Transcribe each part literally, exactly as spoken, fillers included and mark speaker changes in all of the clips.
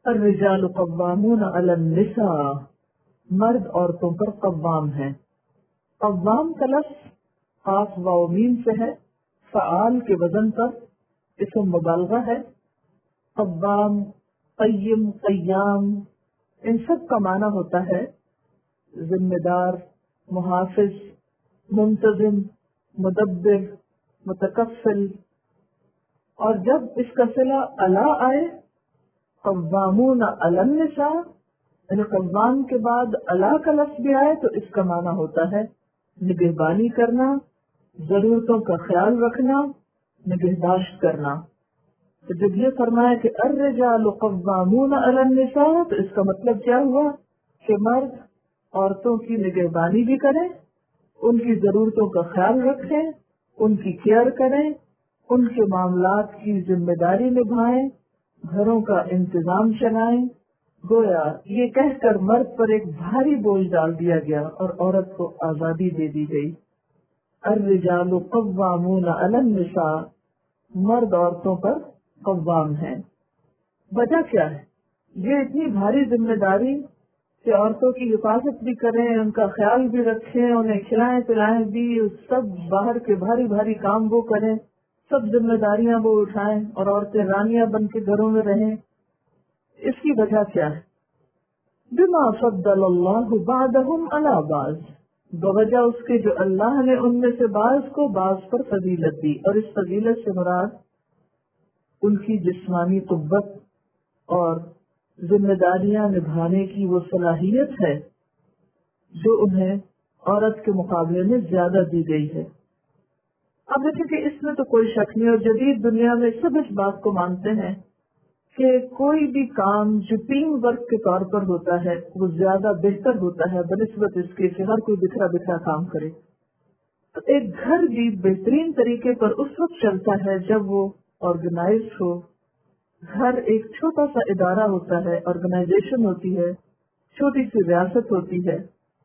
Speaker 1: الرجال قوامون علی النساء، مرد عورتوں پر قوام ہیں. قوام کا لفظ خاص واو میم سے ہے، فعال کے وزن پر اسم مبالغہ ہے. قوام، قیم، قیام، ان سب کا معنی ہوتا ہے ذمہ دار، محافظ، منتظم، مدبر، متکفل. اور جب اس کا صلہ علی آئے، قوامون علی النساء، یعنی قوام کے بعد علی کا لفظ بھی آئے تو اس کا معنی ہوتا ہے نگہبانی کرنا، ضرورتوں کا خیال رکھنا، نگہداشت کرنا. تو جب یہ فرمایا کہ الرجال قوامون علی النساء تو اس کا مطلب کیا ہوا کہ مرد عورتوں کی نگہبانی بھی کریں، ان کی ضرورتوں کا خیال رکھیں، ان کی کیئر کریں، ان کے معاملات کی ذمہ داری نبھائیں، گھروں کا انتظام چلائیں. گویا یہ کہہ کر مرد پر ایک بھاری بوجھ ڈال دیا گیا اور عورت کو آزادی دے دی گئی. الرجال قوامون علی النساء، مرد عورتوں پر قوام ہیں. وجہ کیا ہے؟ یہ اتنی بھاری ذمہ داری کہ عورتوں کی حفاظت بھی کریں، ان کا خیال بھی رکھیں، انہیں کھلائیں پلائیں بھی، سب باہر کے بھاری بھاری کام وہ کریں، سب ذمہ داریاں وہ اٹھائیں اور عورتیں رانیاں بن کے گھروں میں رہیں. اس کی وجہ کیا ہے؟ بما فضل اللہ بعضهم علی بعض، بوجہ اس کے جو اللہ نے ان میں سے بعض کو بعض پر فضیلت دی. اور اس فضیلت سے مراد ان کی جسمانی قوت اور ذمہ داریاں نبھانے کی وہ صلاحیت ہے جو انہیں عورت کے مقابلے میں زیادہ دی گئی ہے. اب دیکھیں کہ اس میں تو کوئی شک نہیں، اور جدید دنیا میں سب اس بات کو مانتے ہیں کہ کوئی بھی کام جو ٹیم ورک کے طور پر ہوتا ہے وہ زیادہ بہتر ہوتا ہے بنسبت اس کے کہ ہر کوئی بکھرا بکھرا کام کرے. تو ایک گھر بھی بہترین طریقے پر اس وقت چلتا ہے جب وہ آرگنائز ہو. گھر ایک چھوٹا سا ادارہ ہوتا ہے، آرگنائزیشن ہوتی ہے، چھوٹی سی ریاست ہوتی ہے.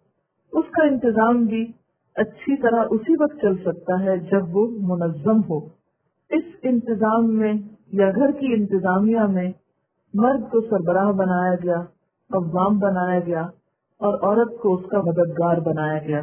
Speaker 1: اس کا انتظام بھی اچھی طرح اسی وقت چل سکتا ہے جب وہ منظم ہو. اس انتظام میں یا گھر کی انتظامیہ میں مرد کو سربراہ بنایا گیا، قوام بنایا گیا، اور عورت کو اس کا مددگار بنایا گیا.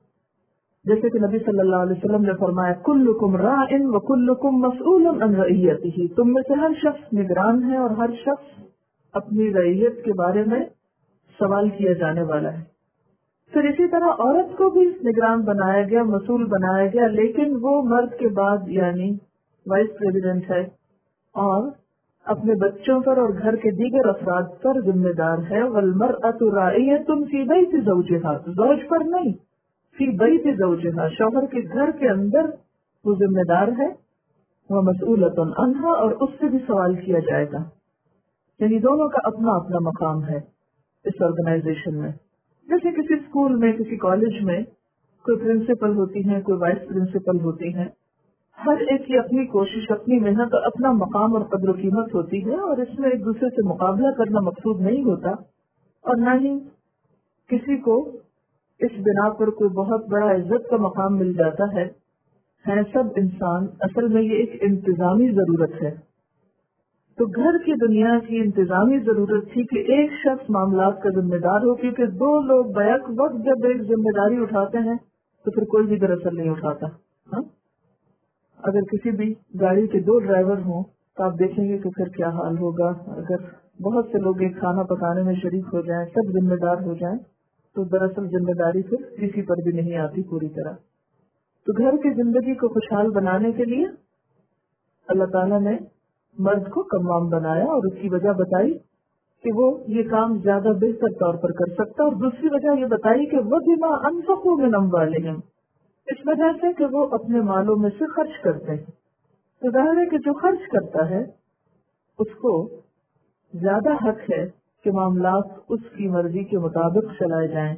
Speaker 1: جیسے کہ نبی صلی اللہ علیہ وسلم نے فرمایا کلکم راع وکلکم مسئول عن رعیتہ، تم میں سے ہر شخص نگران ہے اور ہر شخص اپنی رعیت کے بارے میں سوال کیا جانے والا ہے. پھر اسی طرح عورت کو بھی نگران بنایا گیا، مسئول بنایا گیا، لیکن وہ مرد کے بعد یعنی وائس پریزیڈنٹ ہے اور اپنے بچوں پر اور گھر کے دیگر افراد پر ذمہ دار ہے. والمرأة راعیۃ فی بیت زوجہا، زوج پر نہیں، فی بیت زوجہا، شوہر کے گھر کے اندر وہ ذمہ دار ہے. ومسئولۃ عنہا، اور اس سے بھی سوال کیا جائے گا. یعنی دونوں کا اپنا اپنا مقام ہے اس آرگنائزیشن میں. جیسے کسی اسکول میں، کسی کالج میں کوئی پرنسپل ہوتی ہیں، کوئی وائس پرنسپل ہوتی ہیں، ہر ایک کی اپنی کوشش، اپنی محنت اور اپنا مقام اور قدر و قیمت ہوتی ہے، اور اس میں ایک دوسرے سے مقابلہ کرنا مقصود نہیں ہوتا، اور نہ ہی کسی کو اس بنا پر کوئی بہت بڑا عزت کا مقام مل جاتا ہے. ہیں سب انسان، اصل میں یہ ایک انتظامی ضرورت ہے. تو گھر کی دنیا کی انتظامی ضرورت تھی کہ ایک شخص معاملات کا ذمہ دار ہو، کیونکہ دو لوگ بیک وقت جب ایک ذمہ داری اٹھاتے ہیں تو پھر کوئی بھی دراصل نہیں اٹھاتا. ہاں؟ اگر کسی بھی گاڑی کے دو ڈرائیور ہوں تو آپ دیکھیں گے کہ پھر کیا حال ہوگا. اگر بہت سے لوگ ایک کھانا پکانے میں شریک ہو جائیں، سب ذمہ دار ہو جائیں، تو دراصل ذمہ داری پھر کسی پر بھی نہیں آتی پوری طرح. تو گھر کی زندگی کو خوشحال بنانے کے لیے اللہ تعالیٰ نے مرد کو قوام بنایا، اور اس کی وجہ بتائی کہ وہ یہ کام زیادہ بہتر طور پر کر سکتا، اور دوسری وجہ یہ بتائی کہ وَبِمَا أَنفَقُوا مِنْ أَمْوَالِهِمْ، اس وجہ سے کہ وہ اپنے مالوں میں سے خرچ کرتے ہیں. تو ظاہر ہے کہ جو خرچ کرتا ہے اس کو زیادہ حق ہے کہ معاملات اس کی مرضی کے مطابق چلائے جائیں.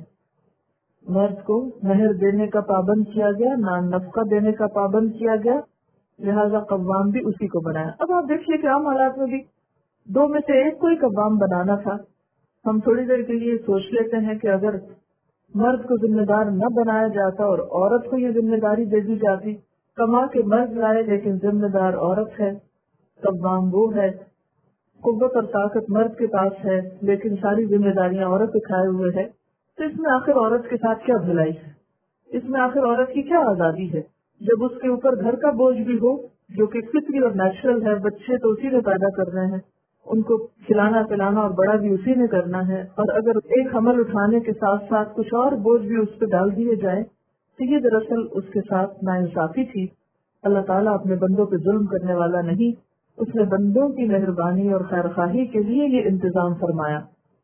Speaker 1: مرد کو مہر دینے کا پابند کیا گیا، نان نفقہ دینے کا پابند کیا گیا، لہذا قوام بھی اسی کو بنایا. اب آپ دیکھیے کہ عام حالات میں بھی دو میں سے ایک کو ہی قوام بنانا تھا. ہم تھوڑی دیر کے لیے سوچ لیتے ہیں کہ اگر مرد کو ذمہ دار نہ بنایا جاتا اور عورت کو یہ ذمہ داری دے دی جاتی، کما کے مرد لائے لیکن ذمہ دار عورت ہے، قوام وہ ہے، قوت اور طاقت مرد کے پاس ہے لیکن ساری ذمہ داریاں عورت اٹھائے ہوئے ہے، تو اس میں آخر عورت کے ساتھ کیا بھلائی ہے؟ اس میں آخر عورت کی کیا آزادی ہے؟ جب اس کے اوپر گھر کا بوجھ بھی ہو جو کہ فطری اور نیچرل ہے، بچے تو اسی نے پیدا کرنے ہیں، ان کو کھلانا پلانا اور بڑا بھی اسی نے کرنا ہے، اور اگر ایک حمل اٹھانے کے ساتھ ساتھ کچھ اور بوجھ بھی اس پہ ڈال دیے جائے تو یہ دراصل اس کے ساتھ ناانصافی تھی۔ اللہ تعالیٰ اپنے بندوں پہ ظلم کرنے والا نہیں، اس نے بندوں کی مہربانی اور خیرخواہی کے لیے یہ انتظام فرمایا۔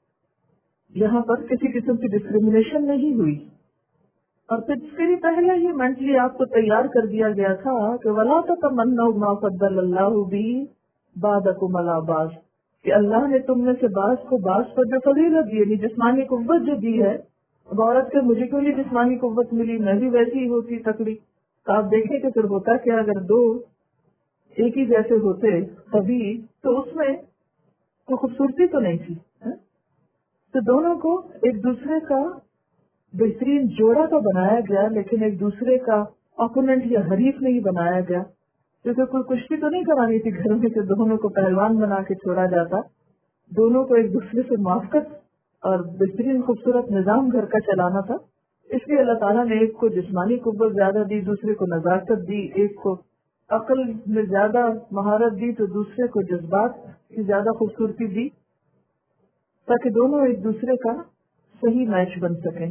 Speaker 1: یہاں پر کسی قسم کی ڈسکریمنیشن نہیں ہوئی، اور پھر اس کے لیے پہلے ہی مینٹلی آپ کو تیار کر دیا گیا تھا کہ وَلَا تَتَمَنَّوْا مَا فَضَّلَ اللَّهُ بِهِ بَعْضَكُمْ عَلَىٰ بَعْضٍ، کہ اللہ نے تم میں سے بعض کو بعض پر جو فضیلت دی، یعنی جسمانی قوت جو دی ہے، اب عورت کے مجھے کیوں نہیں جسمانی قوت ملی، میں بھی ویسی ہی ہوتی تکڑی، تو آپ دیکھیں کہ پھر ہوتا کہ اگر دو ایک ہی جیسے ہوتے تبھی تو اس میں کوئی خوبصورتی تو نہیں تھی، تو دونوں کو ایک دوسرے کا بہترین جوڑا تو بنایا گیا، لیکن ایک دوسرے کا اپوننٹ یا حریف نہیں بنایا گیا، کیونکہ کوئی کشتی تو نہیں کرانی تھی گھر میں کہ دونوں کو پہلوان بنا کے چھوڑا جاتا، دونوں کو ایک دوسرے سے موافقت اور بہترین خوبصورت نظام گھر کا چلانا تھا۔ اس لیے اللہ تعالیٰ نے ایک کو جسمانی قوت زیادہ دی، دوسرے کو نزاکت دی، ایک کو عقل میں زیادہ مہارت دی تو دوسرے کو جذبات کی زیادہ خوبصورتی دی، تاکہ دونوں ایک دوسرے کا صحیح میچ بن سکیں۔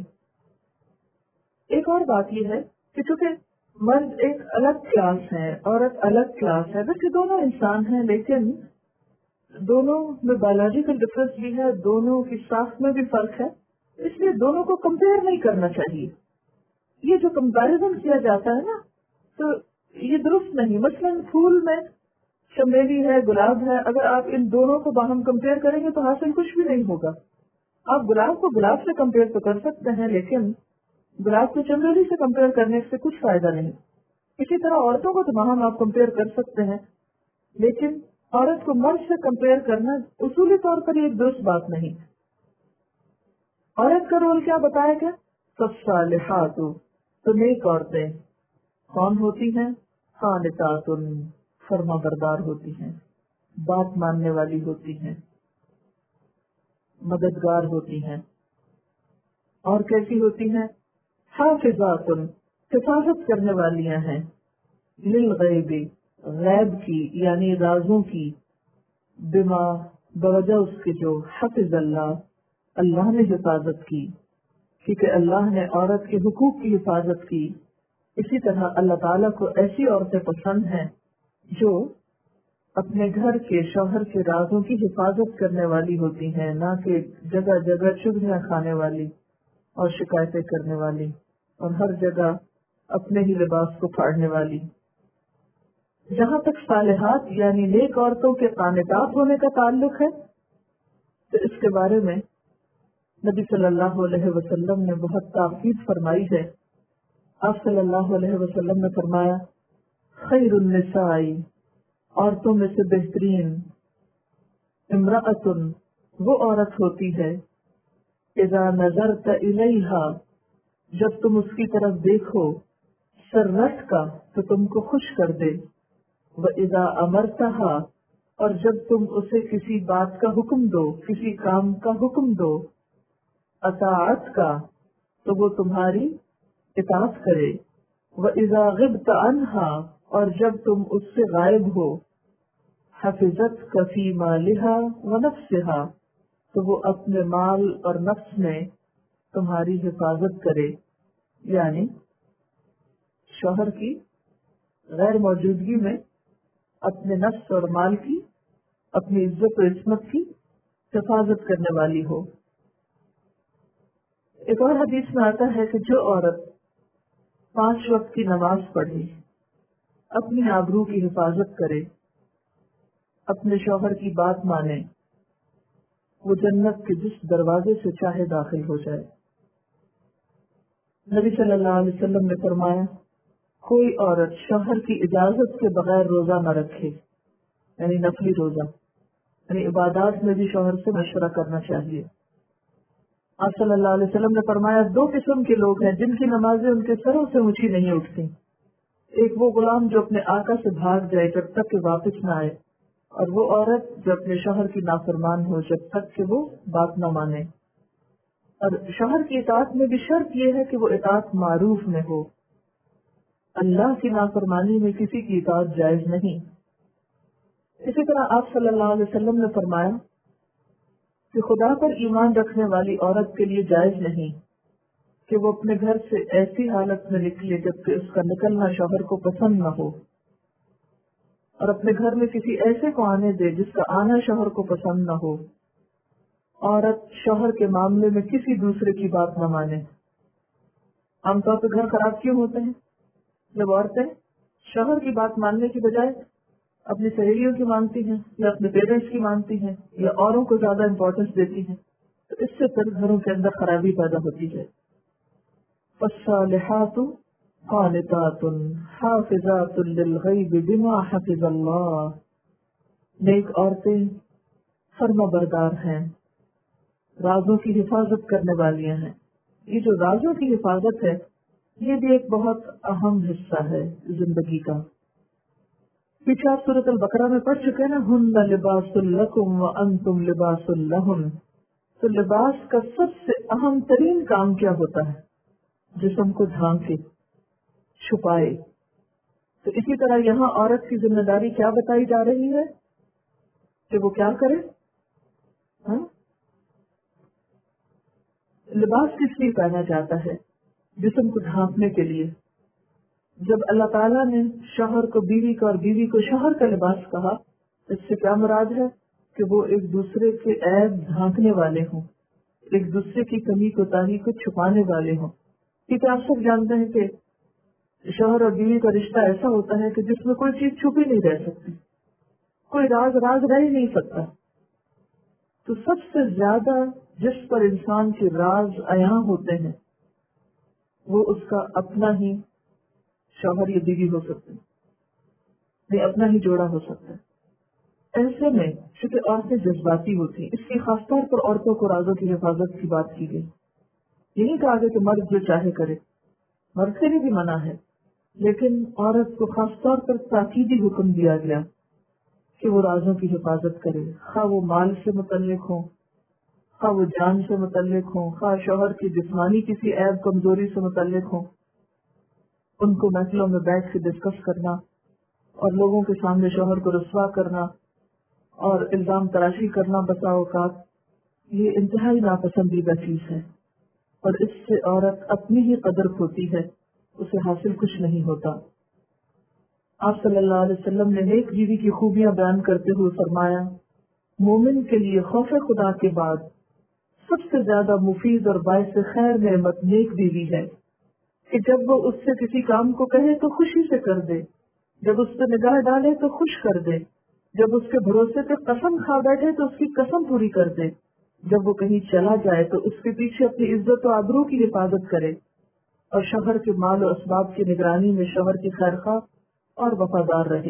Speaker 1: ایک اور بات یہ ہے کہ چونکہ مرد ایک الگ کلاس ہے، عورت الگ کلاس ہے، ویسے دونوں انسان ہیں لیکن دونوں میں بایولوجیکل ڈفرینس بھی ہے، دونوں کی ساخت میں بھی فرق ہے، اس لیے دونوں کو کمپیئر نہیں کرنا چاہیے۔ یہ جو کمپیریزن کیا جاتا ہے نا تو یہ درست نہیں۔ مثلاً پھول میں چمیلی ہے، گلاب ہے، اگر آپ ان دونوں کو باہم کمپیئر کریں گے تو حاصل کچھ بھی نہیں ہوگا۔ آپ گلاب کو گلاب سے کمپیئر تو کر سکتے ہیں لیکن گلاب کو چمیلی سے کمپیئر کرنے سے کچھ فائدہ نہیں۔ اسی طرح عورتوں کو تو باہم آپ کمپیئر کر سکتے ہیں لیکن عورت کو مرد سے کمپیئر کرنا اصولی طور پر ایک درست بات نہیں۔ عورت کا رول کیا بتایا گیا؟ فالصالحات، تو نیک عورتیں کون ہوتی ہیں؟ قانتات، فرما بردار ہوتی ہیں، بات ماننے والی ہوتی ہیں، مددگار ہوتی ہیں، اور کیسی ہوتی ہیں؟ حافظات، حفاظت کرنے والیاں ہیں، للغیب، غیب کی یعنی رازوں کی، بما بوجہ اس کے جو حفظ اللہ، اللہ نے حفاظت کی، کیونکہ اللہ نے عورت کے حقوق کی حفاظت کی۔ اسی طرح اللہ تعالیٰ کو ایسی عورتیں پسند ہیں جو اپنے گھر کے شوہر کے رازوں کی حفاظت کرنے والی ہوتی ہیں، نہ کہ جگہ جگہ چغلیاں کھانے والی اور شکایتیں کرنے والی اور ہر جگہ اپنے ہی لباس کو پھاڑنے والی۔ جہاں تک صالحات یعنی نیک عورتوں کے قانتات ہونے کا تعلق ہے تو اس کے بارے میں نبی صلی اللہ علیہ وسلم نے بہت تاکید فرمائی ہے۔ آپ صلی اللہ علیہ وسلم نے فرمایا، خیر النساء، عورتوں میں سے بہترین، امرأۃ، وہ عورت ہوتی ہے، اذا نظرت الیہا، جب تم اس کی طرف دیکھو، سرت کا، تو تم کو خوش کر دے، وَإِذَا أَمَرْتَهَا، اور جب تم اسے کسی بات کا حکم دو، کسی کام کا حکم دو، اطاعت کا، تو وہ تمہاری اطاعت کرے، وَإِذَا غِبْتَ عَنْهَا، اور جب تم اس سے غائب ہو، حَفِظَتْكَ فِي مَالِهَا وَنَفْسِهَا، تو وہ اپنے مال اور نفس میں تمہاری حفاظت کرے، یعنی شوہر کی غیر موجودگی میں اپنے نفس اور مال کی، اپنی عزت و عصمت کی حفاظت کرنے والی ہو۔ ایک اور حدیث میں آتا ہے کہ جو عورت پانچ وقت کی نماز پڑھے، اپنی آبرو کی حفاظت کرے، اپنے شوہر کی بات مانے، وہ جنت کے جس دروازے سے چاہے داخل ہو جائے۔ نبی صلی اللہ علیہ وسلم نے فرمایا، کوئی عورت شوہر کی اجازت کے بغیر روزہ نہ رکھے، یعنی نفلی روزہ، یعنی عبادات میں بھی شوہر سے مشورہ کرنا چاہیے۔ آپ صلی اللہ علیہ وسلم نے فرمایا، دو قسم کے لوگ ہیں جن کی نمازیں ان کے سروں سے اونچی نہیں اٹھتی۔ ایک وہ غلام جو اپنے آقا سے بھاگ جائے جب تک کہ واپس نہ آئے، اور وہ عورت جو اپنے شوہر کی نافرمان ہو جب تک کہ وہ بات نہ مانے. اور شوہر کی اطاعت میں بھی شرط یہ ہے کہ وہ اطاعت معروف میں ہو. اللہ کی نافرمانی میں کسی کی اطاعت جائز نہیں. اسی طرح آپ صلی اللہ علیہ وسلم نے فرمایا کہ خدا پر ایمان رکھنے والی عورت کے لیے جائز نہیں کہ وہ اپنے گھر سے ایسی حالت میں نکلے جبکہ اس کا نکلنا شوہر کو پسند نہ ہو، اور اپنے گھر میں کسی ایسے کو آنے دے جس کا آنا شوہر کو پسند نہ ہو. عورت شوہر کے معاملے میں کسی دوسرے کی بات نہ مانے. عام طور پہ گھر خراب کیوں ہوتے ہیں؟ جب عورتیں شوہر کی بات ماننے کی بجائے اپنی سہیلیوں کی مانتی ہیں یا اپنے پیرنٹس کی مانتی ہیں یا اوروں کو زیادہ امپورٹنس دیتی ہیں، تو اس سے پھر گھروں کے اندر خرابی پیدا ہوتی ہے. فالصالحات قانتات حافظات للغیب بما حفظ اللہ. نیک عورتیں فرما بردار ہیں، رازوں کی حفاظت کرنے والیاں ہیں. یہ جو رازوں کی حفاظت ہے یہ بھی ایک بہت اہم حصہ ہے زندگی کا. پیچھے آپ سورۃ البقرہ میں پڑھ چکے نا، ہن لباس لکم وانتم لباس لہن. تو لباس کا سب سے اہم ترین کام کیا ہوتا ہے؟ جسم کو ڈھانکے، چھپائے. تو اسی طرح یہاں عورت کی ذمہ داری کیا بتائی جا رہی ہے کہ وہ کیا کرے؟ ہاں؟ لباس کس لیے پہنا جاتا ہے؟ جسم کو ڈھانپنے کے لیے. جب اللہ تعالیٰ نے شوہر کو بیوی کا اور بیوی کو شوہر کا لباس کہا، اس سے کیا مراد ہے؟ کہ وہ ایک دوسرے کے عیب ڈھانکنے والے ہوں، ایک دوسرے کی کمی کوتاہی کو چھپانے والے ہوں. کیونکہ آپ سب جانتے ہیں کہ شوہر اور بیوی کا رشتہ ایسا ہوتا ہے کہ جس میں کوئی چیز چھپی نہیں رہ سکتی، کوئی راز راز رہ ہی نہیں سکتا. تو سب سے زیادہ جس پر انسان کے راز عیاں ہوتے ہیں وہ اس کا اپنا ہی شوہر یا بیوی ہو سکتے ہیں، یہ اپنا ہی جوڑا ہو سکتا ہے. ایسے میں چونکہ عورتیں جذباتی ہوتی ہیں، اس لیے خاص طور پر عورتوں کو رازوں کی حفاظت کی بات کی گئی. یہی کہا گیا کہ مرد جو چاہے کرے، مرد سے بھی منع ہے، لیکن عورت کو خاص طور پر تاکیدی حکم دیا گیا کہ وہ رازوں کی حفاظت کرے، خواہ وہ مال سے متعلق ہوں، خواہ وہ جان سے متعلق ہوں، خواہ شوہر کی جسمانی کسی عیب کمزوری سے متعلق ہوں. ان کو محفلوں میں بیٹھ کے ڈسکس کرنا اور لوگوں کے سامنے شوہر کو رسوا کرنا اور الزام تراشی کرنا بسا اوقات یہ انتہائی ناپسندیدہ چیز ہے، اور اس سے عورت اپنی ہی قدر کھوتی ہے، اسے حاصل کچھ نہیں ہوتا. آپ صلی اللہ علیہ وسلم نے نیک بیوی کی خوبیاں بیان کرتے ہوئے فرمایا، مومن کے لیے خوف خدا کے بعد سب سے زیادہ مفید اور باعث خیر نعمت نیک بیوی ہے کہ جب وہ اس سے کسی کام کو کہے تو خوشی سے کر دے، جب اس پہ نگاہ ڈالے تو خوش کر دے، جب اس کے بھروسے پہ قسم کھا بیٹھے تو اس کی قسم پوری کر دے، جب وہ کہیں چلا جائے تو اس کے پیچھے اپنی عزت و آبرو کی حفاظت کرے، اور شوہر کے مال و اسباب کی نگرانی میں شوہر کی خیرخواہ اور وفادار رہے.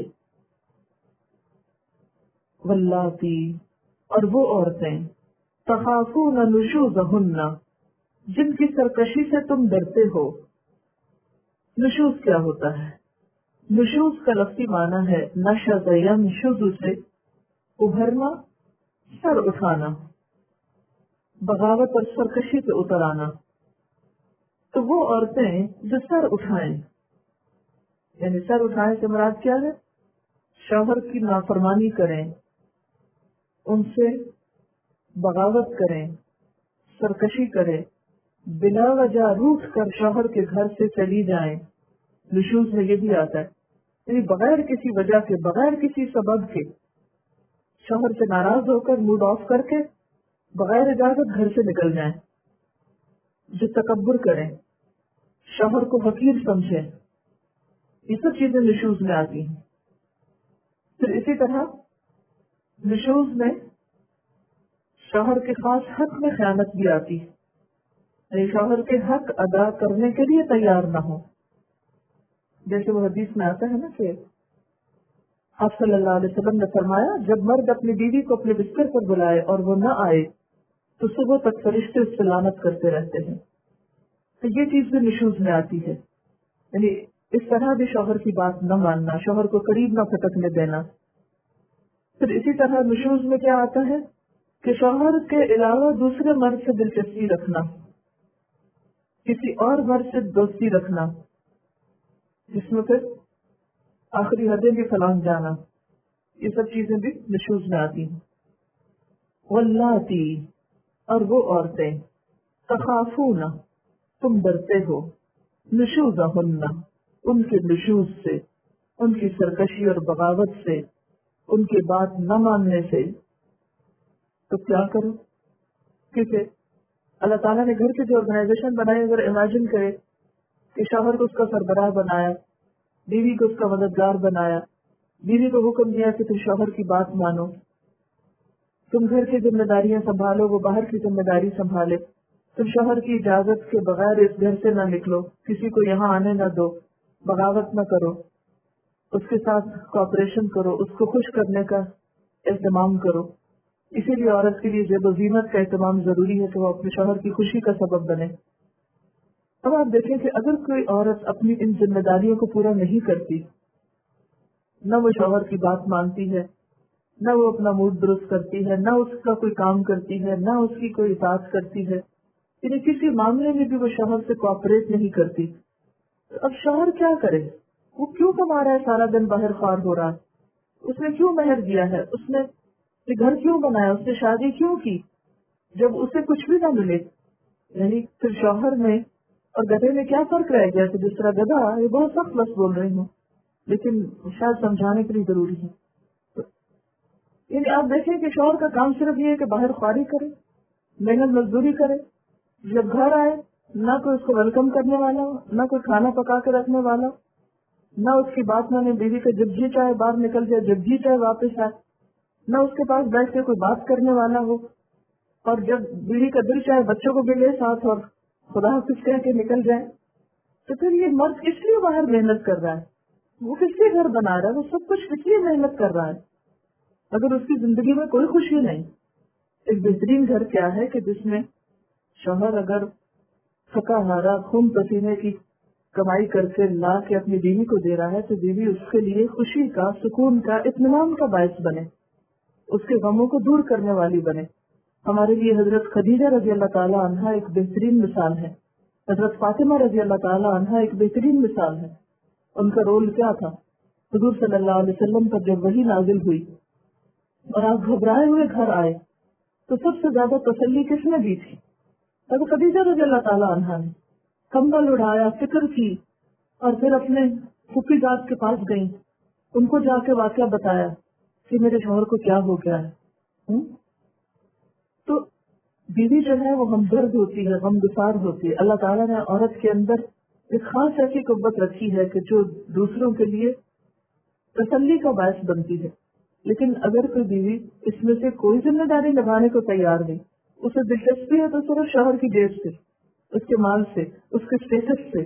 Speaker 1: واللاتی، اور وہ عورتیں تخافون نشوزہن، جن کی سرکشی سے تم ڈرتے ہو. نشوز کیا ہوتا ہے؟ نشوز کا لفظی معنی ہے نشز ینشز سے ابھرنا، سر اٹھانا، بغاوت اور سرکشی پہ اتر آنا. تو وہ عورتیں جو سر اٹھائیں، یعنی سر اٹھائیں سے مراد کیا ہے؟ شوہر کی نافرمانی کریں، ان سے بغاوت کریں، سرکشی کریں، بلا وجہ روٹ کر شوہر کے گھر سے چلی جائیں. نشوز میں یہ بھی آتا ہے، یعنی بغیر کسی وجہ کے، بغیر کسی سبب کے شوہر سے ناراض ہو کر موڈ آف کر کے بغیر اجازت گھر سے نکل جائیں، جو تکبر کریں، شوہر کو حقیر سمجھیں. یہ سب چیزیں نشوز میں آتی ہیں. پھر اسی طرح نشوز میں شوہر کے خاص حق میں خیانت بھی آتی ہے، یعنی شوہر کے حق ادا کرنے کے لیے تیار نہ ہو. جیسے وہ حدیث میں آتا ہے نا کہ آپ صلی اللہ علیہ وسلم نے فرمایا، جب مرد اپنی بیوی کو اپنے بستر پر بلائے اور وہ نہ آئے تو صبح تک فرشتے اس سے لعنت کرتے رہتے ہیں. تو یہ چیز بھی نشوز میں آتی ہے، یعنی اس طرح بھی شوہر کی بات نہ ماننا، شوہر کو قریب نہ پھٹکنے دینا. پھر اسی طرح نشوز میں کیا آتا ہے کہ شوہر کے علاوہ دوسرے مرد سے دلچسپی رکھنا، کسی اور مرد سے دوستی رکھنا، جس میں پھر آخری حدیں بھی فلانگ جانا، یہ سب چیزیں بھی نشوز میں آتی ہیں۔ واللاتی، اور وہ عورتیں، تخافون، تم ڈرتے ہو، نشوزہن، ان کے نشوز سے، ان کی سرکشی اور بغاوت سے، ان کی بات نہ ماننے سے، تو کیا کرو؟ کیونکہ اللہ تعالیٰ نے گھر کی جو آرگنائزیشن بنائی، اگر امیجن کرے کہ شوہر کو اس کا سربراہ بنایا، بیوی کو اس کا مددگار بنایا، بیوی کو حکم دیا کہ تم شوہر کی بات مانو، تم گھر کی ذمہ داریاں سنبھالو، وہ باہر کی ذمہ داری سنبھالے، تم شوہر کی اجازت کے بغیر اس گھر سے نہ نکلو، کسی کو یہاں آنے نہ دو، بغاوت نہ کرو، اس کے ساتھ کوآپریشن کرو، اس کو خوش کرنے کا اہتمام کرو۔ اسی لیے عورت کے لیے زیب و زینت کا اہتمام ضروری ہے کہ وہ اپنے شوہر کی خوشی کا سبب بنے۔ اب آپ دیکھیں کہ اگر کوئی عورت اپنی ان ذمہ داریوں کو پورا نہیں کرتی، نہ وہ شوہر کی بات مانتی ہے، نہ وہ اپنا موڈ درست کرتی ہے، نہ اس کا کوئی کام کرتی ہے، نہ اس کی کوئی اطاعت کرتی ہے، یعنی کسی معاملے میں بھی وہ شوہر سے کوآپریٹ نہیں کرتی، تو اب شوہر کیا کرے؟ وہ کیوں کما رہا ہے سارا دن باہر خوار ہو رہا ہے؟ اس نے کیوں مہر دیا ہے؟ اس نے یہ گھر کیوں بنایا؟ اس نے شادی کیوں کی جب اسے کچھ بھی نہ ملے؟ یعنی پھر شوہر میں اور گدھے میں کیا فرق رہ گیا؟ کہ جس طرح گدھا، یہ بہت سخت لفظ بول رہی ہوں لیکن شاید سمجھانے کے لیے ضروری ہے، یعنی آپ دیکھیں کہ شوہر کا کام صرف یہ ہے کہ باہر خواری کرے، محنت مزدوری کرے، جب گھر آئے نہ کوئی اس کو ویلکم کرنے والا ہو، نہ کوئی کھانا پکا کے رکھنے والا، نہ اس کی بات مانے، بیوی کا جب جی چاہے باہر نکل جائے، جب جی چاہے واپس آئے، نہ اس کے پاس بیٹھ کے کوئی بات کرنے والا ہو، اور جب بیوی کا دل چاہے بچوں کو بھی لے ساتھ اور خدا حافظ کہہ کے نکل جائے۔ تو پھر یہ مرد کس لیے باہر محنت کر رہا ہے؟ وہ کس لیے گھر بنا رہا ہے؟ وہ سب کچھ کس لیے محنت کر رہا ہے اگر اس کی زندگی میں کوئی خوشی نہیں؟ ایک بہترین گھر کیا ہے کہ جس میں شوہر اگر تھکا ہارا خون پسینے کی کمائی کر کے لا کے اپنی بیوی کو دے رہا ہے تو بیوی اس کے لیے خوشی کا، سکون کا، اطمینان کا باعث بنے، اس کے غموں کو دور کرنے والی بنے۔ ہمارے لیے حضرت خدیجہ رضی اللہ تعالیٰ عنہا ایک بہترین مثال ہے، حضرت فاطمہ رضی اللہ تعالیٰ عنہا ایک بہترین مثال ہے۔ ان کا رول کیا تھا؟ حضور صلی اللہ علیہ وسلم پر جب وحی نازل ہوئی اور آپ گھبرائے ہوئے گھر آئے تو سب سے زیادہ تسلی کس نے دی تھی؟ حضرت خدیجہ رضی اللہ تعالیٰ عنہا نے کمبل اڑایا، فکر کی، اور پھر اپنے پھوپھی جات کے پاس گئیں، ان کو جا کے واقعہ بتایا کہ میرے شوہر کو کیا ہو گیا ہے۔ تو بیوی جو ہے وہ ہمدرد ہوتی ہے، غمگسار ہوتی ہے۔ اللہ تعالیٰ نے عورت کے اندر ایک خاص ایسی قوت رکھی ہے کہ جو دوسروں کے لیے تسلی کا باعث بنتی ہے۔ لیکن اگر کوئی بیوی اس میں سے کوئی ذمہ داری نبھانے کو تیار نہیں، اسے دلچسپی ہے تو صرف شوہر کی جیب سے، اس کے مال سے، اس کے اسٹیٹس سے،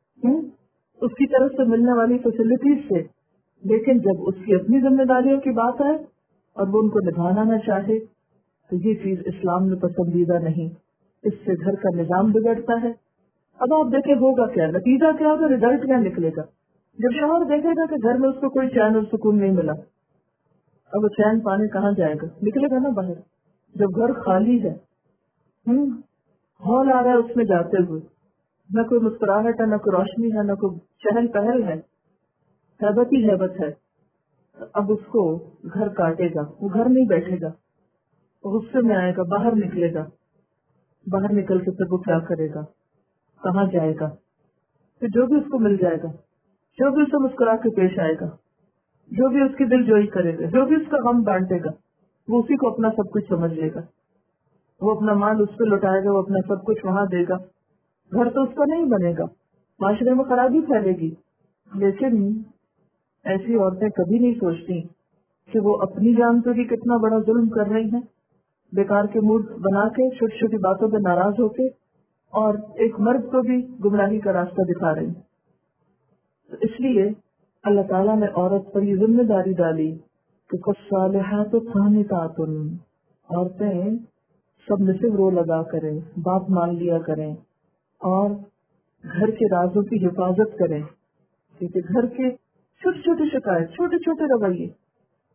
Speaker 1: اس کی طرف سے ملنے والی فیسلٹیز سے، لیکن جب اس کی اپنی ذمہ داریوں کی بات آئے اور وہ ان کو نبھانا نہ چاہے تو یہ چیز اسلام میں پسندیدہ نہیں، اس سے گھر کا نظام بگڑتا ہے۔ اب آپ دیکھیں ہوگا کیا، نتیجہ کیا ہوگا، ریزلٹ کیا نکلے گا؟ جب شوہر دیکھے گا کہ گھر میں اس کو کوئی چین اور سکون نہیں ملا، اب وہ چین پانے کہاں جائے گا؟ نکلے گا نا باہر۔ جب گھر خالی ہے، ہوں ہال آ رہا ہے اس میں جاتے ہوئے، نہ کوئی مسکراہٹ ہے، نہ کوئی روشنی ہے، نہ کوئی چہل پہل ہے، ہیبت ہی ہیبت ہے، اب اس کو گھر کاٹے گا، وہ گھر نہیں بیٹھے گا، غصے میں آئے گا، باہر نکلے گا، باہر نکل کے پھر وہ کیا کرے گا، کہاں جائے گا؟ پھر جو بھی اس کو مل جائے گا، جو بھی اسے مسکرا کے پیش آئے گا، جو بھی اس کی دل جوئی کرے گا، جو بھی اس کا غم بانٹے گا، وہ اسی کو اپنا سب کچھ سمجھ لے گا، وہ اپنا مال اس پہ لوٹائے گا، وہ اپنا سب کچھ وہاں دے گا، گھر تو اس کا نہیں بنے گا، معاشرے میں خرابی پھیلے گی۔ لیکن ایسی عورتیں کبھی نہیں سوچتی کہ وہ اپنی جان پہ بھی کتنا بڑا ظلم کر رہی ہیں، بیکار کے موڈ بنا کے، چھوٹی چھوٹی باتوں پہ ناراض ہو کے، اور ایک مرد کو بھی گمراہی کا راستہ دکھا رہی ہیں۔ تو اس لیے اللہ تعالیٰ نے عورت پر یہ ذمہ داری ڈالی کہ صالحات قانتات، عورتیں سب میں سے رو لگا کریں، بات مان لیا کریں، اور گھر کے رازوں کی حفاظت کریں، کیونکہ گھر کے چھوٹی چھوٹی شکایت، چھوٹے چھوٹے رویے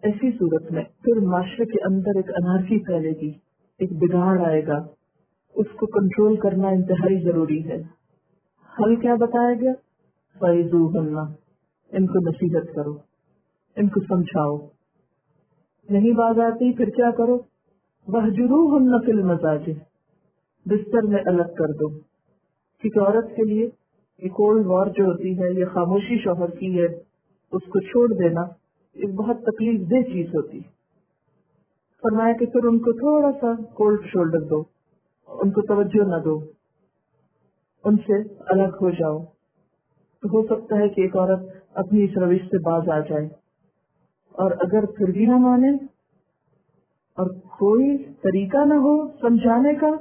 Speaker 1: ایسی صورت میں پھر معاشرے کے اندر ایک انارکی پھیلے گی، ایک بگاڑ آئے گا، اس کو کنٹرول کرنا انتہائی ضروری ہے۔ حل کیا بتایا گیا؟ فَعِظُوهُنَّ، ان کو نصیحت کرو، ان کو سمجھاؤ، نہیں باز آتی پھر کیا کرو؟ وَهْجُرُوهُنَّ فِي الْمَضَاجِعِ، بستر میں الگ کر دو، کیونکہ عورت کے لیے یہ کولڈ وار جو ہوتی ہے، یہ خاموشی شوہر کی ہے، اس کو چھوڑ دینا ایک بہت تکلیف دہ چیز ہوتی ہے۔ فرمایا کہ پھر ان کو تھوڑا سا کولڈ شولڈر دو، ان کو توجہ نہ دو، ان سے الگ ہو جاؤ، تو ہو سکتا ہے کہ ایک عورت اپنی اس روش سے باز آ جائے، اور اگر پھر بھی نہ مانے اور کوئی طریقہ نہ ہو سمجھانے کا،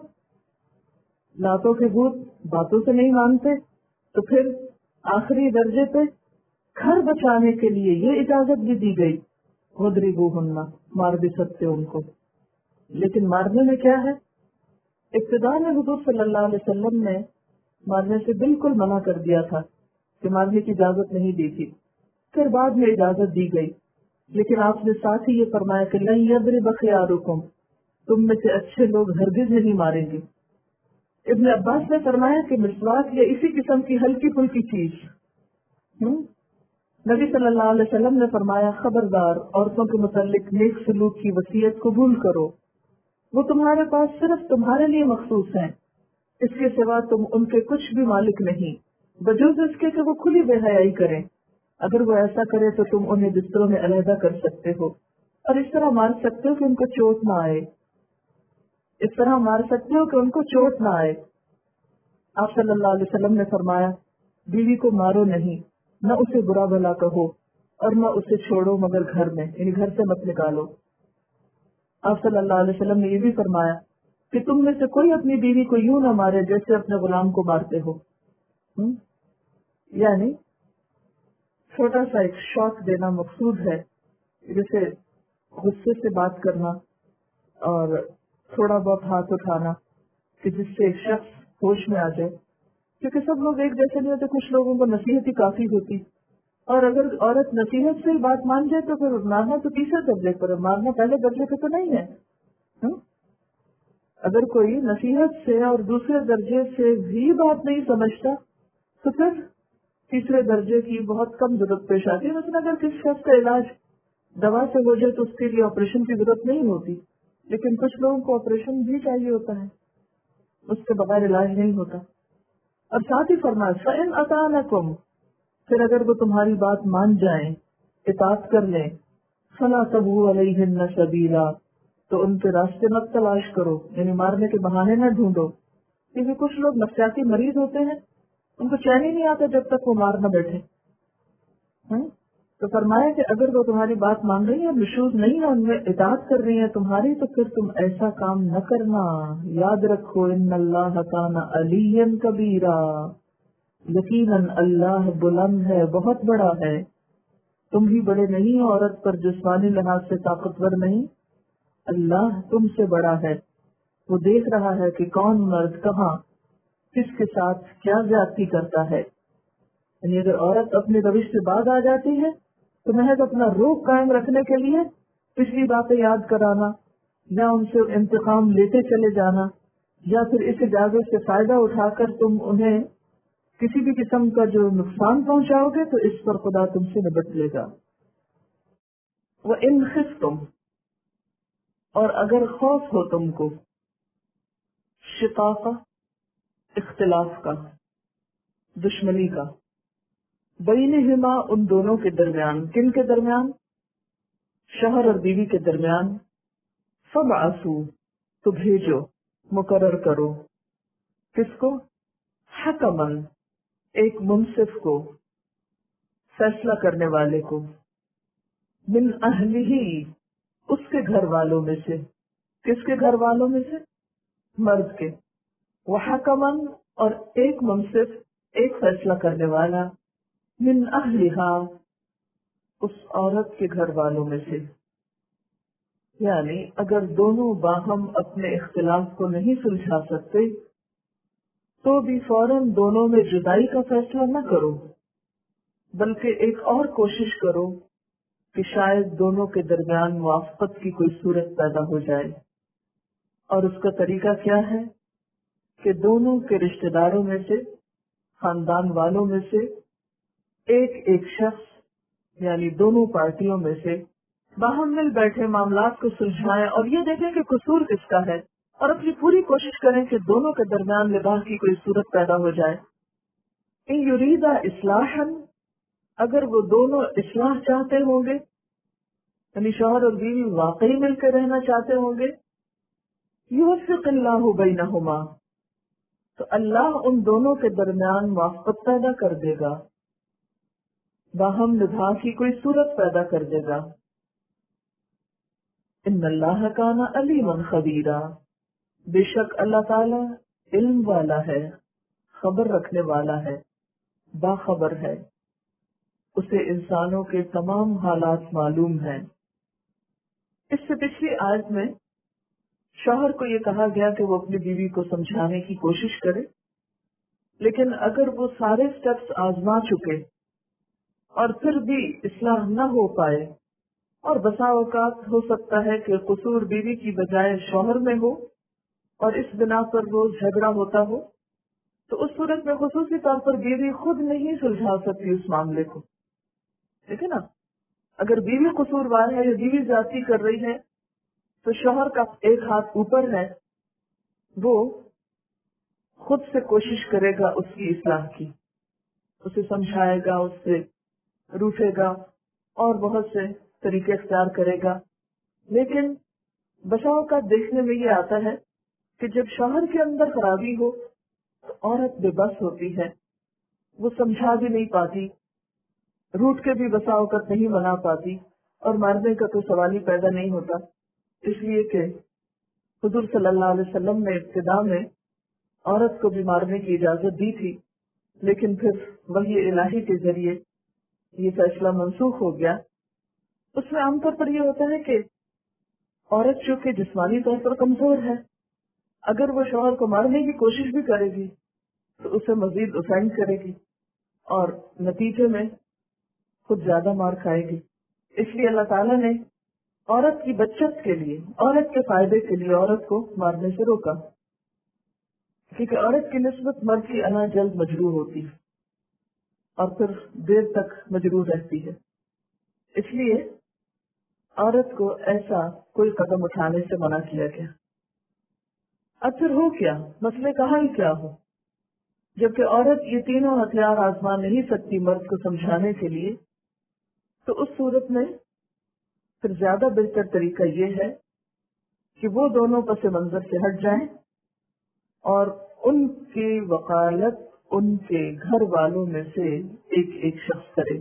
Speaker 1: لاتوں کے بھوت باتوں سے نہیں مانتے، تو پھر آخری درجے پہ گھر بچانے کے لیے یہ اجازت بھی دی گئی، وَاضْرِبُوهُنَّ، مار بھی سکتے ان کو۔ لیکن مارنے میں کیا ہے؟ ابتداء میں حضور صلی اللہ علیہ وسلم نے مارنے سے بالکل منع کر دیا تھا کہ مارنے کی اجازت نہیں دی تھی، پھر بعد میں اجازت دی گئی، لیکن آپ نے ساتھ ہی یہ فرمایا کہ لَن يَضْرِبَ خِيَارُكُمْ، تم میں سے اچھے لوگ ہرگز نہیں ماریں گے۔ ابن عباس نے فرمایا کہ مسواک یا اسی قسم کی ہلکی پھلکی چیز، ہم؟ نبی صلی اللہ علیہ وسلم نے فرمایا خبردار، عورتوں کے متعلق نیک سلوک کی وصیت قبول کرو، وہ تمہارے پاس صرف تمہارے لیے مخصوص ہیں، اس کے سوا تم ان کے کچھ بھی مالک نہیں، بجوز اس کے کہ وہ کھلی بے حیائی کریں، اگر وہ ایسا کرے تو تم انہیں بستروں میں علیحدہ کر سکتے ہو، اور اس طرح مار سکتے ہو کہ ان کو چوٹ نہ آئے، اس طرح مار سکتے ہو کہ ان کو چوٹ نہ آئے۔ آپ صلی اللہ علیہ وسلم نے فرمایا بیوی کو مارو نہیں، نہ اسے برا بھلا کہو، اور نہ اسے چھوڑو مگر گھر میں، یعنی گھر سے مت نکالو۔ آپ صلی اللہ علیہ وسلم نے یہ بھی فرمایا کہ تم میں سے کوئی اپنی بیوی کو یوں نہ مارے جیسے اپنے غلام کو مارتے ہو، ہم؟ یعنی چھوٹا سا ایک شوق دینا مقصود ہے، جیسے غصے سے بات کرنا اور تھوڑا بہت ہاتھ اٹھانا کہ جس سے ایک شخص ہوش میں آ جائے، کیونکہ سب لوگ ایک جیسے نہیں ہوتے، کچھ لوگوں کو نصیحت ہی کافی ہوتی، اور اگر عورت نصیحت سے بات مان جائے تو پھر مارنا تو تیسرے درجے پر ہے، مارنا پہلے درجے پہ تو نہیں ہے۔ ہم؟ اگر کوئی نصیحت سے اور دوسرے درجے سے بھی بات نہیں سمجھتا تو پھر تیسرے درجے کی بہت کم ضرورت پیش آتی ہے۔ مثلا اگر کسی شخص کا علاج دوا سے ہو جائے تو اس کے لیے آپریشن کی ضرورت نہیں ہوتی، لیکن کچھ لوگوں کو آپریشن بھی چاہیے ہوتا ہے، اس کے بغیر علاج نہیں ہوتا۔ اور ساتھ ہی فرمایا فَإِنْ أَطَاعْنَكُمْ، پھر اگر وہ تمہاری بات مان جائیں، اطاعت کر لیں، فَلَا تَبْغُوا عَلَيْهِنَّ سَبِيلًا، تو ان کے راستے مت تلاش کرو، یعنی مارنے کے بہانے نہ ڈھونڈو، کیونکہ کچھ لوگ نفسیاتی مریض ہوتے ہیں، ان کو چین ہی نہیں آتا جب تک وہ مار نہ بیٹھے۔ ہم؟ تو فرمایا کہ اگر وہ تمہاری بات مان رہی ہیں، نشوز نہیں ہے ان میں، اطاعت کر رہی ہیں تمہاری، تو پھر تم ایسا کام نہ کرنا۔ یاد رکھو ان اللہ کان علیٰ کبیرا، یقیناً اللہ بلند ہے، بہت بڑا ہے، تم بھی بڑے نہیں ہو، عورت پر جسمانی لحاظ سے طاقتور نہیں، اللہ تم سے بڑا ہے، وہ دیکھ رہا ہے کہ کون مرد کہاں کس کے ساتھ کیا زیادتی کرتا ہے۔ یعنی اگر عورت اپنی روش سے باز آ جاتی ہے تو محض اپنا روح قائم رکھنے کے لیے پچھلی باتیں یاد کرانا یا ان سے انتقام لیتے چلے جانا، یا پھر اس اجازت سے فائدہ اٹھا کر تم انہیں کسی بھی قسم کا جو نقصان پہنچاؤ گے تو اس پر خدا تم سے نبٹ لے گا۔ وَإِنْ خِفْتُمْ، اور اگر خوف ہو تم کو، شقاق اختلاف کا، دشمنی کا، بینہما ان دونوں کے درمیان، کن کے درمیان؟ شوہر اور بیوی کے درمیان، فَبْعَثُوا، تو بھیجو، مقرر کرو، کس کو؟ حکماً، ایک منصف کو، فیصلہ کرنے والے کو، من اہلہ، اس کے گھر والوں میں سے، کس کے گھر والوں میں سے؟ مرد کے، وحکماً، اور ایک منصف، ایک فیصلہ کرنے والا، من اہلہا، اس عورت کے گھر والوں میں سے۔ یعنی اگر دونوں باہم اپنے اختلاف کو نہیں سلجھا سکتے تو بھی فوراً دونوں میں جدائی کا فیصلہ نہ کرو، بلکہ ایک اور کوشش کرو کہ شاید دونوں کے درمیان موافقت کی کوئی صورت پیدا ہو جائے، اور اس کا طریقہ کیا ہے کہ دونوں کے رشتہ داروں میں سے، خاندان والوں میں سے ایک ایک شخص یعنی دونوں پارٹیوں میں سے باہم مل بیٹھے معاملات کو سلجھائیں اور یہ دیکھیں کہ قصور کس کا ہے، اور اپنی پوری کوشش کریں کہ دونوں کے درمیان نباہ کی کوئی صورت پیدا ہو جائے۔ ان یریدا اصلاحا، اگر وہ دونوں اصلاح چاہتے ہوں گے، یعنی شوہر اور بیوی واقعی مل کے رہنا چاہتے ہوں گے، یوفق اللہ بینہما، تو اللہ ان دونوں کے درمیان موافقت پیدا کر دے گا، باہم نبھا کی کوئی صورت پیدا کر دے گا۔ ان اللہ کان علیما خبیرا، بے شک اللہ تعالی علم والا ہے، خبر رکھنے والا ہے، باخبر ہے، اسے انسانوں کے تمام حالات معلوم ہیں۔ اس سے پچھلی آیت میں شوہر کو یہ کہا گیا کہ وہ اپنی بیوی کو سمجھانے کی کوشش کرے، لیکن اگر وہ سارے سٹیپس آزما چکے اور پھر بھی اصلاح نہ ہو پائے، اور بسا اوقات ہو سکتا ہے کہ قصور بیوی کی بجائے شوہر میں ہو اور اس بنا پر روز جھگڑا ہوتا ہو، تو اس صورت میں خصوصی طور پر بیوی خود نہیں سلجھا سکتی اس معاملے کو، ٹھیک ہے نا؟ اگر بیوی قصوروار ہے یا بیوی زیادتی کر رہی ہے تو شوہر کا ایک ہاتھ اوپر ہے، وہ خود سے کوشش کرے گا اس کی اصلاح کی، اسے سمجھائے گا، اس سے روٹھے گا اور بہت سے طریقے اختیار کرے گا۔ لیکن بسا اوقات دیکھنے میں یہ آتا ہے کہ جب شوہر کے اندر خرابی ہو تو عورت بے بس ہوتی ہے، وہ سمجھا بھی نہیں پاتی، روٹ کے بھی بسا اوقات نہیں منا پاتی، اور مارنے کا کوئی سوال ہی پیدا نہیں ہوتا، اس لیے کہ حضور صلی اللہ علیہ وسلم نے ابتدا میں عورت کو بھی مارنے کی اجازت دی تھی، لیکن پھر وحی الہی کے ذریعے یہ فیصلہ منسوخ ہو گیا۔ اس میں عام طور پر یہ ہوتا ہے کہ عورت چونکہ جسمانی طور پر کمزور ہے، اگر وہ شوہر کو مارنے کی کوشش بھی کرے گی تو اسے مزید افینڈ کرے گی اور نتیجے میں خود زیادہ مار کھائے گی۔ اس لیے اللہ تعالیٰ نے عورت کی بچت کے لیے، عورت کے فائدے کے لیے عورت کو مارنے سے روکا، کیونکہ عورت کی نسبت مرد کی انا جلد مجروح ہوتی ہے اور پھر دیر تک مجروح رہتی ہے، اس لیے عورت کو ایسا کوئی قدم اٹھانے سے منع کیا گیا۔ اب پھر ہو کیا، مسئلے کا حل کیا ہو؟ جبکہ عورت یہ تینوں ہتھیار آزما نہیں سکتی مرد کو سمجھانے کے لیے، تو اس صورت میں پھر زیادہ بہتر طریقہ یہ ہے کہ وہ دونوں پس منظر سے ہٹ جائیں اور ان کی وکالت ان کے گھر والوں میں سے ایک ایک شخص کرے۔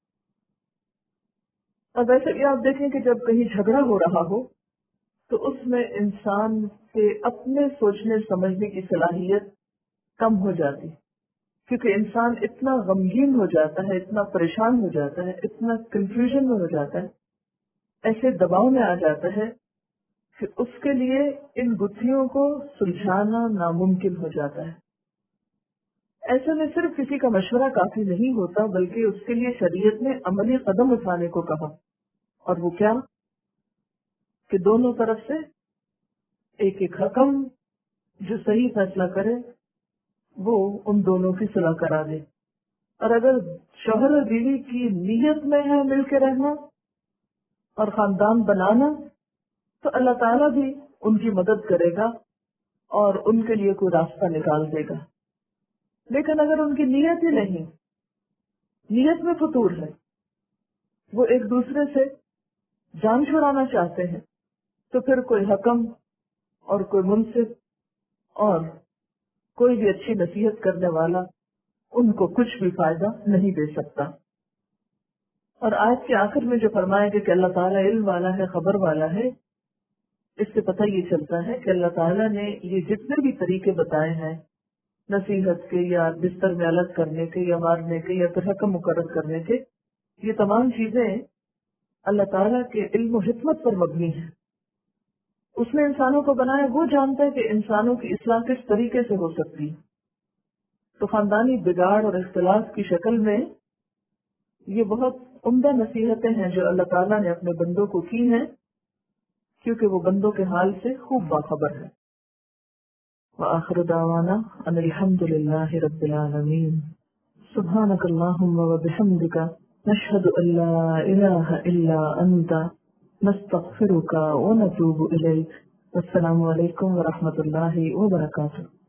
Speaker 1: اور ویسے بھی آپ دیکھیں کہ جب کہیں جھگڑا ہو رہا ہو تو اس میں انسان کے اپنے سوچنے سمجھنے کی صلاحیت کم ہو جاتی، کیونکہ انسان اتنا غمگین ہو جاتا ہے، اتنا پریشان ہو جاتا ہے، اتنا کنفیوژن میں ہو جاتا ہے، ایسے دباؤ میں آ جاتا ہے کہ اس کے لیے ان گتھیوں کو سلجھانا ناممکن ہو جاتا ہے۔ ایسے میں صرف کسی کا مشورہ کافی نہیں ہوتا، بلکہ اس کے لیے شریعت نے عملی قدم اٹھانے کو کہا، اور وہ کیا کہ دونوں طرف سے ایک ایک حکم جو صحیح فیصلہ کرے وہ ان دونوں کی صلح کرا دے۔ اور اگر شوہر اور بیوی کی نیت میں ہے مل کے رہنا اور خاندان بنانا تو اللہ تعالیٰ بھی ان کی مدد کرے گا اور ان کے لیے کوئی راستہ نکال دے گا۔ لیکن اگر ان کی نیت ہی نہیں، نیت میں فطور ہے، وہ ایک دوسرے سے جان چھڑانا چاہتے ہیں، تو پھر کوئی حکم اور کوئی منصف اور کوئی بھی اچھی نصیحت کرنے والا ان کو کچھ بھی فائدہ نہیں دے سکتا۔ اور آج کے آخر میں جو فرمایا گیا کہ اللہ تعالیٰ علم والا ہے، خبر والا ہے، اس سے پتہ یہ چلتا ہے کہ اللہ تعالیٰ نے یہ جتنے بھی طریقے بتائے ہیں نصیحت کے یا بستر میں الگ کرنے کے یا مارنے کے یا پھر حکم مقرر کرنے کے، یہ تمام چیزیں اللہ تعالیٰ کے علم و حکمت پر مبنی ہیں۔ اس نے انسانوں کو بنایا، وہ جانتا ہے کہ انسانوں کی اصلاح کس طریقے سے ہو سکتی ہے۔ تو خاندانی بگاڑ اور اختلاف کی شکل میں یہ بہت عمدہ نصیحتیں ہیں جو اللہ تعالیٰ نے اپنے بندوں کو کی ہیں، کیونکہ وہ بندوں کے حال سے خوب باخبر ہے۔ وآخر دعوانا ان الحمد للہ رب العالمین۔ سبحانک اللہم وبحمدک نشہد ان لا الہ الا انت نستغفرک ونتوب الیک۔ السلام علیکم ورحمۃ اللہ وبرکاتہ۔